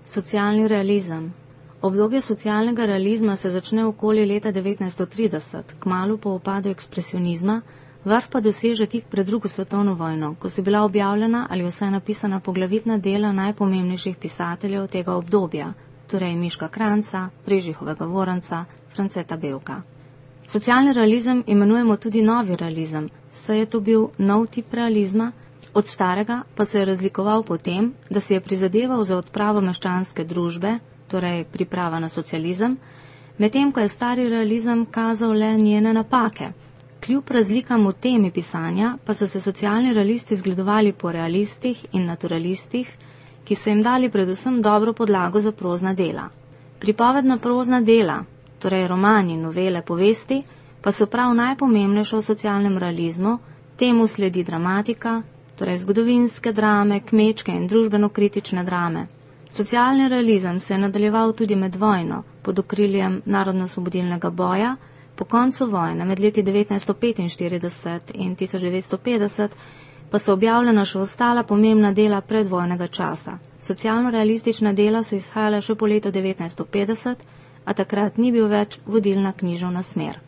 Socialni realizem. Obdobje socialnega realizma se začne okoli leta 1930, kmalu po upadu ekspresionizma, vrh pa doseže tik pred drugo svetovno vojno, ko so bila objavljena ali vsaj napisana poglavitna dela najpomembnejših pisateljev tega obdobja, torej Miška Kranjca, Prežihovega Voranca, Franceta Bevka. Socialni realizem imenujemo tudi novi realizem, saj je to bil nov tip realizma, od starega pa se je razlikoval po tem, da se je prizadeval za odpravo meščanske družbe, torej priprava na socializem, medtem ko je stari realizem kazal le njene napake. Kljub razlikam v temi pisanja pa so se socialni realisti zgledovali po realistih in naturalistih, ki so jim dali predvsem dobro podlago za prozna dela. Pripovedna prozna dela, torej romani, novele, povesti, pa so prav najpomembnejše v socialnem realizmu, temu sledi dramatika, torej zgodovinske drame, kmečke in družbeno-kritične drame. Socialni realizem se je nadaljeval tudi med vojno, pod okriljem narodno-osvobodilnega boja, po koncu vojne med leti 1945 in 1950 pa so objavljena še ostala pomembna dela predvojnega časa. Socialno-realistična dela so izhajala še po letu 1950, a takrat ni bil več vodilna književna smer.